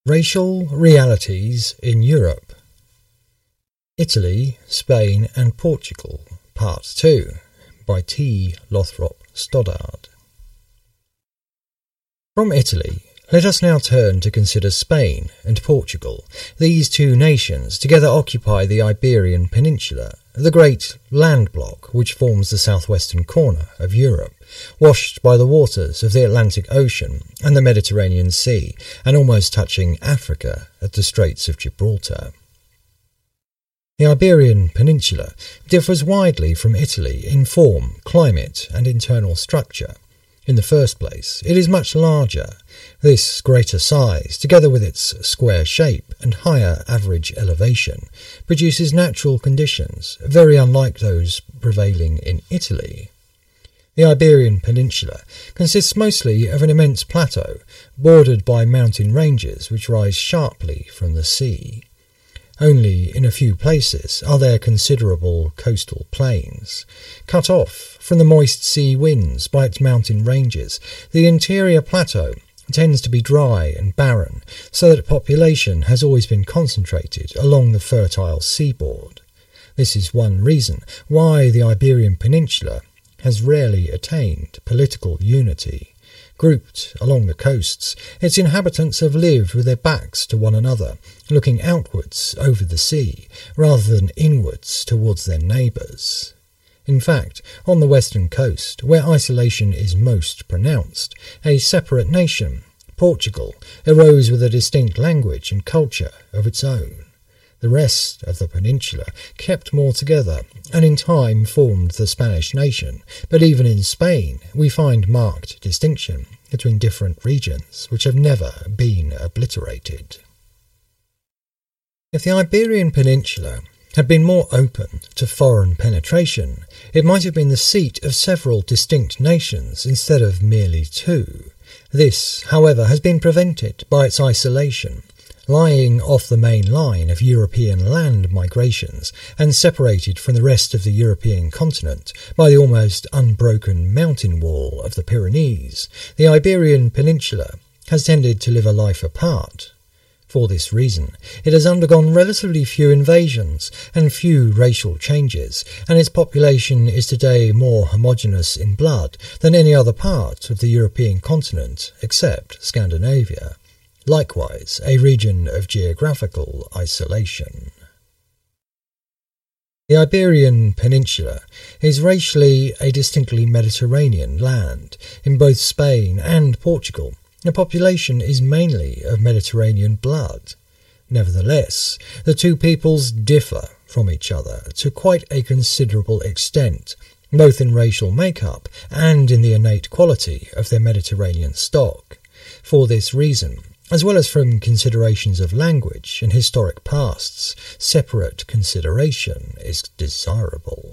Racial Realities in Europe. Italy, Spain and Portugal, Part 2, by T. Lothrop Stoddard. From Italy, let us now turn to consider Spain and Portugal. These two nations together occupy the Iberian Peninsula, the great land block which forms the southwestern corner of Europe, washed by the waters of the Atlantic Ocean and the Mediterranean Sea, and almost touching Africa at the Straits of Gibraltar. The Iberian Peninsula differs widely from Italy in form, climate, and internal structure. In the first place, it is much larger. This greater size, together with its square shape and higher average elevation, produces natural conditions very unlike those prevailing in Italy. The Iberian Peninsula consists mostly of an immense plateau, bordered by mountain ranges which rise sharply from the sea. Only in a few places are there considerable coastal plains. Cut off from the moist sea winds by its mountain ranges, the interior plateau tends to be dry and barren, so that population has always been concentrated along the fertile seaboard. This is one reason why the Iberian Peninsula has rarely attained political unity. Grouped along the coasts, its inhabitants have lived with their backs to one another, looking outwards over the sea, rather than inwards towards their neighbours. In fact, on the western coast, where isolation is most pronounced, a separate nation, Portugal, arose with a distinct language and culture of its own. The rest of the peninsula kept more together, and in time formed the Spanish nation, but even in Spain we find marked distinction between different regions which have never been obliterated. If the Iberian Peninsula had been more open to foreign penetration, it might have been the seat of several distinct nations instead of merely two. This, however, has been prevented by its isolation. Lying off the main line of European land migrations and separated from the rest of the European continent by the almost unbroken mountain wall of the Pyrenees, the Iberian Peninsula has tended to live a life apart. For this reason, it has undergone relatively few invasions and few racial changes, and its population is today more homogeneous in blood than any other part of the European continent except Scandinavia. Likewise, a region of geographical isolation. The Iberian Peninsula is racially a distinctly Mediterranean land. In both Spain and Portugal, the population is mainly of Mediterranean blood. Nevertheless, the two peoples differ from each other to quite a considerable extent, both in racial makeup and in the innate quality of their Mediterranean stock. For this reason, as well as from considerations of language and historic pasts, separate consideration is desirable.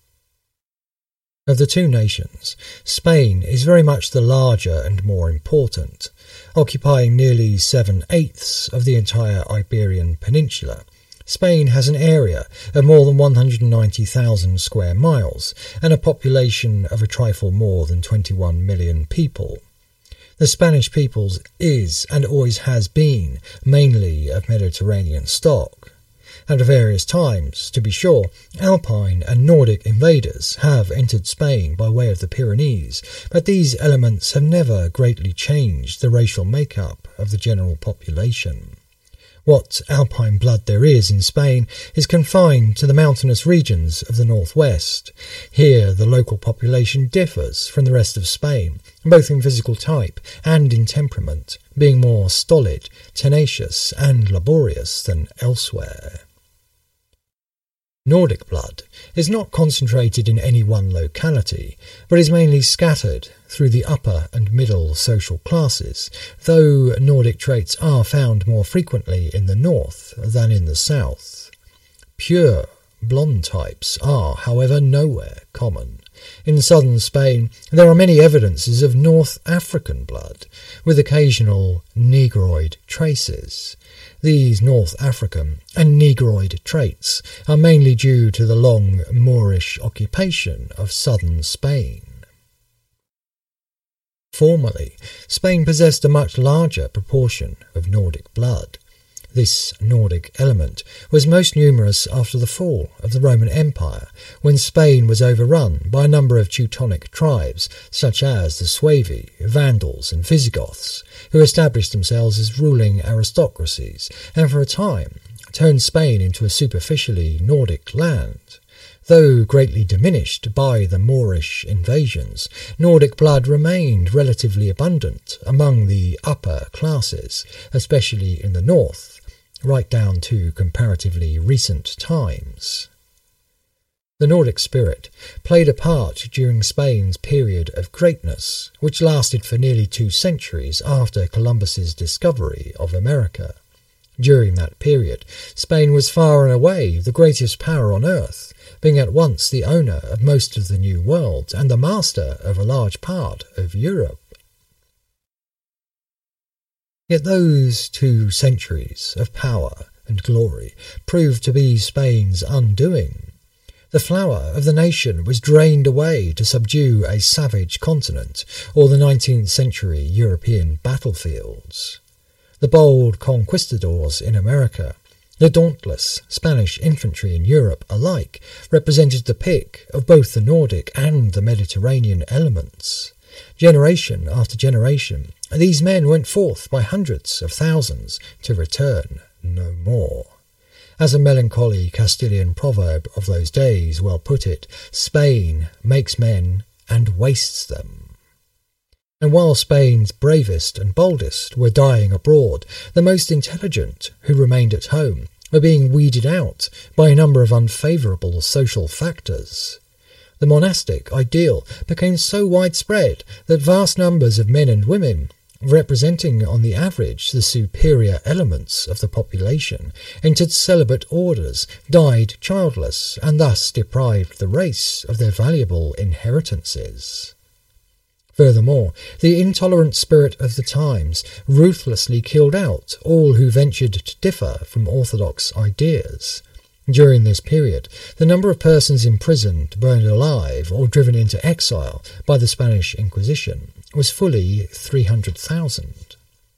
Of the two nations, Spain is very much the larger and more important, occupying nearly 7/8 of the entire Iberian Peninsula. Spain has an area of more than 190,000 square miles and a population of a trifle more than 21 million people. The Spanish peoples is, and always has been, mainly of Mediterranean stock. At various times, to be sure, Alpine and Nordic invaders have entered Spain by way of the Pyrenees, but these elements have never greatly changed the racial makeup of the general population. What Alpine blood there is in Spain is confined to the mountainous regions of the northwest. Here the local population differs from the rest of Spain, both in physical type and in temperament, being more stolid, tenacious, and laborious than elsewhere. Nordic blood is not concentrated in any one locality, but is mainly scattered through the upper and middle social classes, though Nordic traits are found more frequently in the north than in the south. Pure blonde types are, however, nowhere common. In southern Spain there are many evidences of North African blood, with occasional Negroid traces. These North African and Negroid traits are mainly due to the long Moorish occupation of southern Spain. Formerly, Spain possessed a much larger proportion of Nordic blood. This Nordic element was most numerous after the fall of the Roman Empire, when Spain was overrun by a number of Teutonic tribes, such as the Suevi, Vandals, and Visigoths, who established themselves as ruling aristocracies, and for a time turned Spain into a superficially Nordic land. Though greatly diminished by the Moorish invasions, Nordic blood remained relatively abundant among the upper classes, especially in the north, right down to comparatively recent times. The Nordic spirit played a part during Spain's period of greatness, which lasted for nearly 2 centuries after Columbus's discovery of America. During that period, Spain was far and away the greatest power on earth, being at once the owner of most of the New World and the master of a large part of Europe. Yet those 2 centuries of power and glory proved to be Spain's undoing. The flower of the nation was drained away to subdue a savage continent, or the 19th century European battlefields. The bold conquistadors in America, the dauntless Spanish infantry in Europe alike, represented the pick of both the Nordic and the Mediterranean elements. Generation after generation, these men went forth by hundreds of thousands to return no more. As a melancholy Castilian proverb of those days well put it, Spain makes men and wastes them. And while Spain's bravest and boldest were dying abroad, the most intelligent, who remained at home, were being weeded out by a number of unfavourable social factors. The monastic ideal became so widespread that vast numbers of men and women, representing on the average the superior elements of the population, entered celibate orders, died childless, and thus deprived the race of their valuable inheritances. Furthermore, the intolerant spirit of the times ruthlessly killed out all who ventured to differ from orthodox ideas. During this period, the number of persons imprisoned, burned alive, or driven into exile by the Spanish Inquisition was fully 300,000.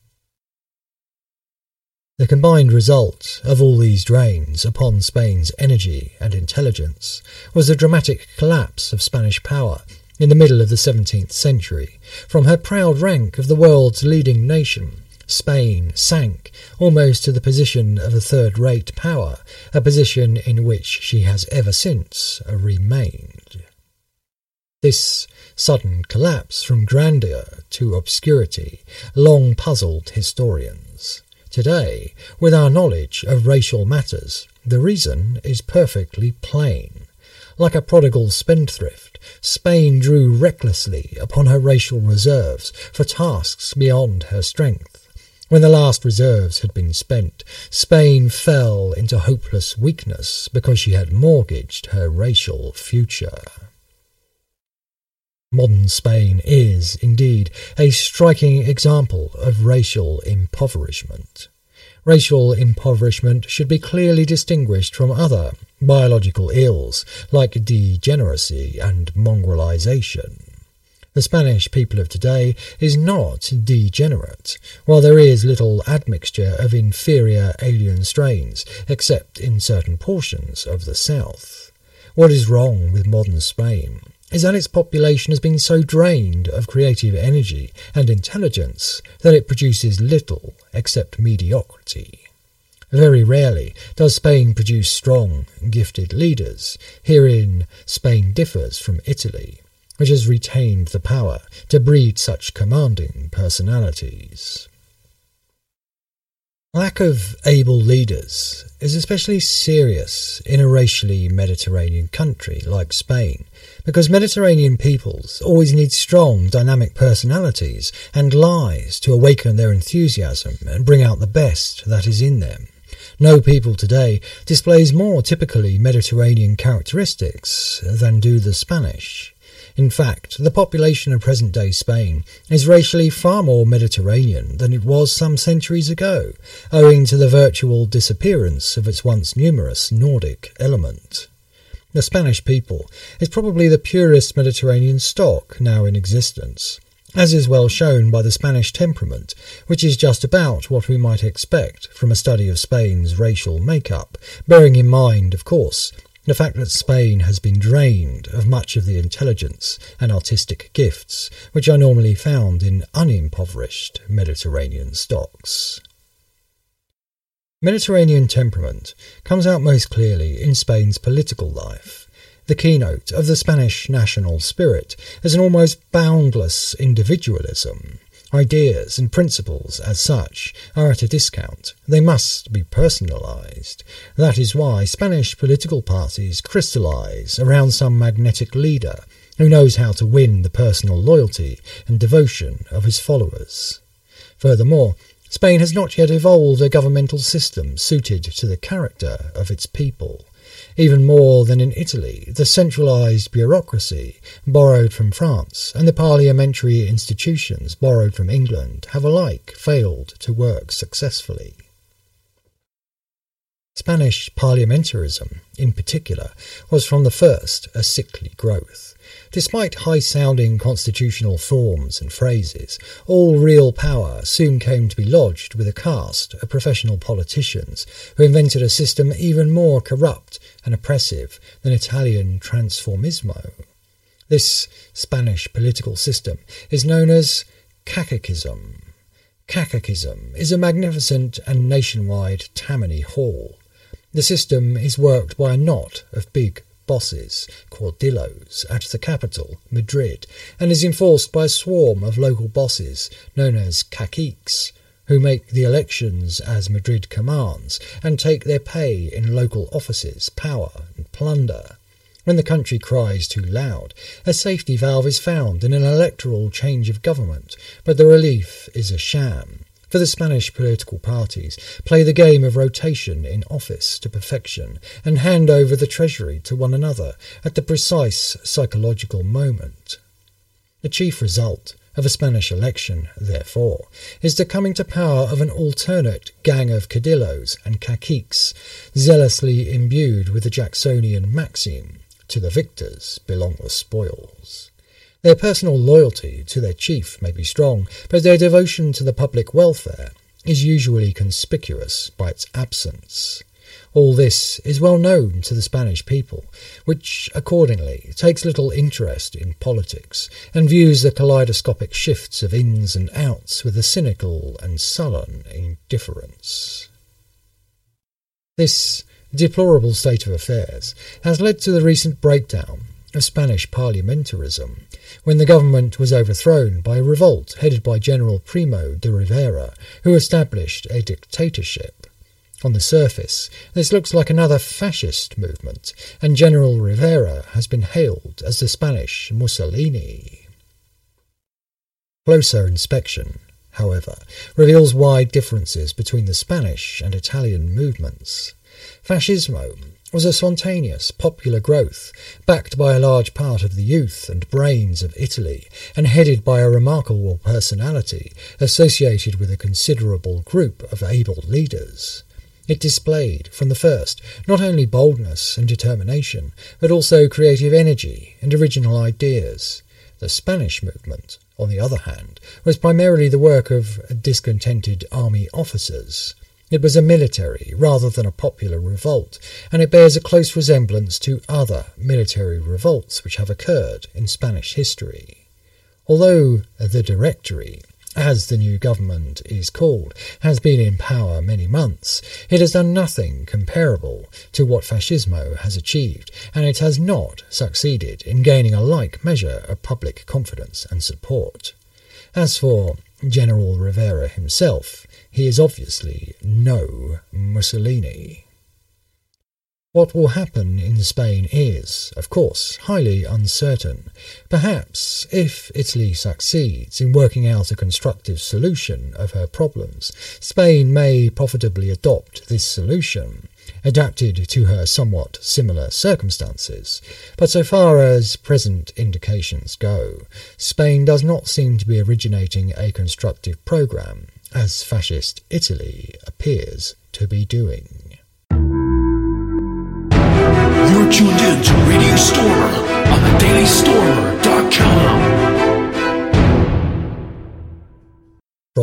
The combined result of all these drains upon Spain's energy and intelligence was the dramatic collapse of Spanish power in the middle of the 17th century. From her proud rank of the world's leading nation, Spain sank almost to the position of a third-rate power, a position in which she has ever since remained. This sudden collapse from grandeur to obscurity long puzzled historians. Today, with our knowledge of racial matters, the reason is perfectly plain. Like a prodigal spendthrift, Spain drew recklessly upon her racial reserves for tasks beyond her strength. When the last reserves had been spent, Spain fell into hopeless weakness because she had mortgaged her racial future. Modern Spain is, indeed, a striking example of racial impoverishment. Racial impoverishment should be clearly distinguished from other biological ills like degeneracy and mongrelization. The Spanish people of today is not degenerate, while there is little admixture of inferior alien strains, except in certain portions of the south. What is wrong with modern Spain is that its population has been so drained of creative energy and intelligence that it produces little except mediocrity. Very rarely does Spain produce strong, gifted leaders. Herein Spain differs from Italy, which has retained the power to breed such commanding personalities. Lack of able leaders is especially serious in a racially Mediterranean country like Spain, because Mediterranean peoples always need strong, dynamic personalities and lies to awaken their enthusiasm and bring out the best that is in them. No people today displays more typically Mediterranean characteristics than do the Spanish. In fact, the population of present-day Spain is racially far more Mediterranean than it was some centuries ago, owing to the virtual disappearance of its once numerous Nordic element. The Spanish people is probably the purest Mediterranean stock now in existence. as is well shown by the Spanish temperament, which is just about what we might expect from a study of Spain's racial makeup, bearing in mind, of course, the fact that Spain has been drained of much of the intelligence and artistic gifts which are normally found in unimpoverished Mediterranean stocks. Mediterranean temperament comes out most clearly in Spain's political life. The keynote of the Spanish national spirit is an almost boundless individualism. Ideas and principles, as such, are at a discount. They must be personalised. That is why Spanish political parties crystallise around some magnetic leader who knows how to win the personal loyalty and devotion of his followers. Furthermore, Spain has not yet evolved a governmental system suited to the character of its people. Even more than in Italy, the centralised bureaucracy, borrowed from France, and the parliamentary institutions, borrowed from England, have alike failed to work successfully. Spanish parliamentarism, in particular, was from the first a sickly growth. Despite high-sounding constitutional forms and phrases, all real power soon came to be lodged with a caste of professional politicians who invented a system even more corrupt and oppressive than Italian transformismo. This Spanish political system is known as caciquism. Caciquism is a magnificent and nationwide Tammany Hall. The system is worked by a knot of big bosses, caudillos, at the capital, Madrid, and is enforced by a swarm of local bosses known as caciques, who make the elections as Madrid commands and take their pay in local offices, power and plunder. When the country cries too loud, a safety valve is found in an electoral change of government, but the relief is a sham. For the Spanish political parties play the game of rotation in office to perfection and hand over the treasury to one another at the precise psychological moment. The chief result of a Spanish election, therefore, is the coming to power of an alternate gang of caudillos and caciques, zealously imbued with the Jacksonian maxim, "To the victors belong the spoils." Their personal loyalty to their chief may be strong, but their devotion to the public welfare is usually conspicuous by its absence. All this is well known to the Spanish people, which accordingly takes little interest in politics and views the kaleidoscopic shifts of ins and outs with a cynical and sullen indifference. This deplorable state of affairs has led to the recent breakdown of Spanish parliamentarism, when the government was overthrown by a revolt headed by General Primo de Rivera, who established a dictatorship. On the surface, this looks like another fascist movement, and General Rivera has been hailed as the Spanish Mussolini. Closer inspection, however, reveals wide differences between the Spanish and Italian movements. Fascismo was a spontaneous, popular growth, backed by a large part of the youth and brains of Italy, and headed by a remarkable personality associated with a considerable group of able leaders. It displayed, from the first, not only boldness and determination, but also creative energy and original ideas. The Spanish movement, on the other hand, was primarily the work of discontented army officers. It was a military rather than a popular revolt, and it bears a close resemblance to other military revolts which have occurred in Spanish history. Although the Directory, as the new government is called, has been in power many months, it has done nothing comparable to what Fascismo has achieved, and it has not succeeded in gaining a like measure of public confidence and support. As for General Rivera himself, he is obviously no Mussolini. What will happen in Spain is, of course, highly uncertain. Perhaps, if Italy succeeds in working out a constructive solution of her problems, Spain may profitably adopt this solution, adapted to her somewhat similar circumstances. But so far as present indications go, Spain does not seem to be originating a constructive programme, as fascist Italy appears to be doing. You're tuned in to Radio Stormer on theDailyStormer.com.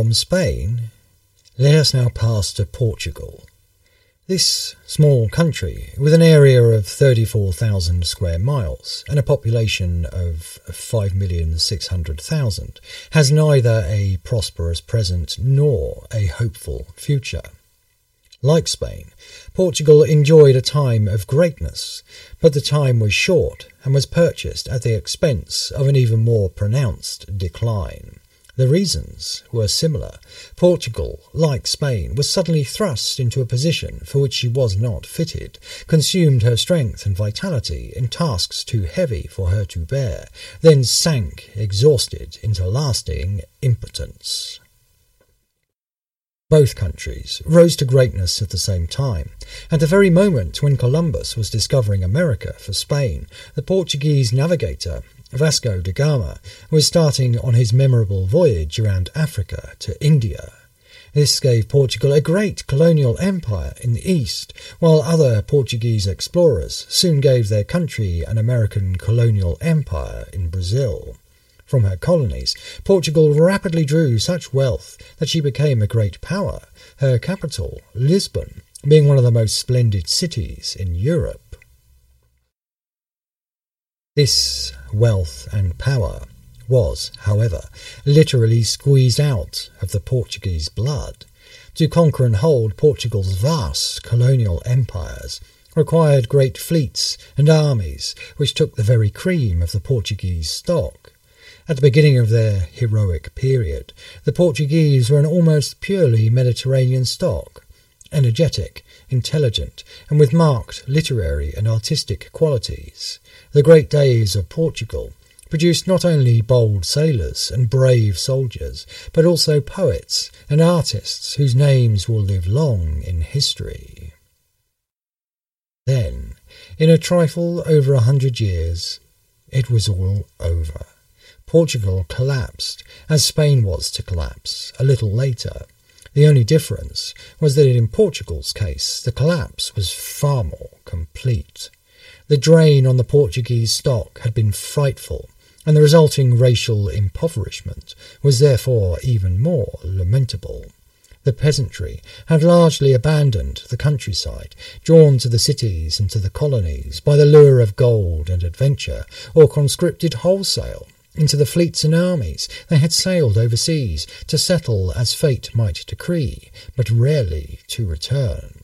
From Spain, let us now pass to Portugal. This small country, with an area of 34,000 square miles and a population of 5,600,000, has neither a prosperous present nor a hopeful future. Like Spain, Portugal enjoyed a time of greatness, but the time was short and was purchased at the expense of an even more pronounced decline. The reasons were similar. Portugal, like Spain, was suddenly thrust into a position for which she was not fitted, consumed her strength and vitality in tasks too heavy for her to bear, then sank exhausted into lasting impotence. Both countries rose to greatness at the same time. At the very moment when Columbus was discovering America for Spain, the Portuguese navigator Vasco da Gama was starting on his memorable voyage around Africa to India. This gave Portugal a great colonial empire in the east, while other Portuguese explorers soon gave their country an American colonial empire in Brazil. From her colonies, Portugal rapidly drew such wealth that she became a great power, her capital, Lisbon, being one of the most splendid cities in Europe. This wealth and power was, however, literally squeezed out of the Portuguese blood. To conquer and hold Portugal's vast colonial empires required great fleets and armies which took the very cream of the Portuguese stock. At the beginning of their heroic period, the Portuguese were an almost purely Mediterranean stock, energetic, intelligent, and with marked literary and artistic qualities. The great days of Portugal produced not only bold sailors and brave soldiers, but also poets and artists whose names will live long in history. Then, in a trifle over 100 years, it was all over. Portugal collapsed, as Spain was to collapse, a little later. The only difference was that in Portugal's case, the collapse was far more complete. The drain on the Portuguese stock had been frightful, and the resulting racial impoverishment was therefore even more lamentable. The peasantry had largely abandoned the countryside, drawn to the cities and to the colonies by the lure of gold and adventure, or conscripted wholesale into the fleets and armies they had sailed overseas to settle as fate might decree, but rarely to return.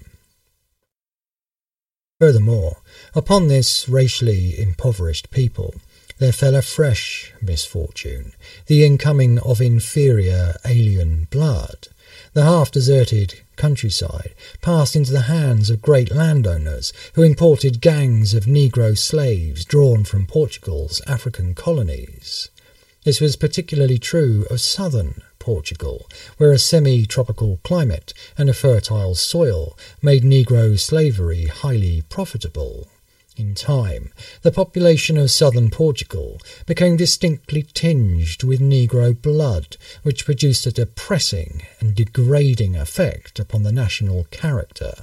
Furthermore, upon this racially impoverished people there fell a fresh misfortune, the incoming of inferior alien blood. The half-deserted countryside passed into the hands of great landowners who imported gangs of Negro slaves drawn from Portugal's African colonies. This was particularly true of southern Portugal, where a semi-tropical climate and a fertile soil made Negro slavery highly profitable. In time, the population of southern Portugal became distinctly tinged with Negro blood, which produced a depressing and degrading effect upon the national character.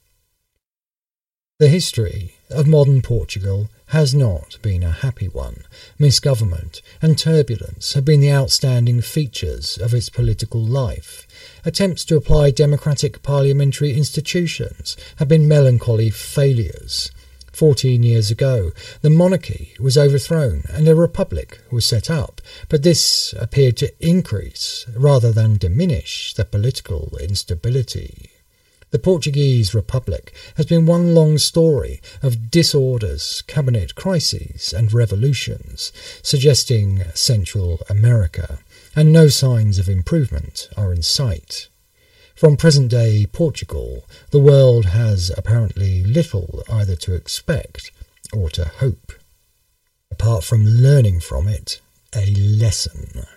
The history of modern Portugal has not been a happy one. Misgovernment and turbulence have been the outstanding features of its political life. Attempts to apply democratic parliamentary institutions have been melancholy failures. 14 years ago, the monarchy was overthrown and a republic was set up, but this appeared to increase rather than diminish the political instability. The Portuguese Republic has been one long story of disorders, cabinet crises and revolutions, suggesting Central America, and no signs of improvement are in sight. From present-day Portugal, the world has apparently little either to expect or to hope, apart from learning from it a lesson.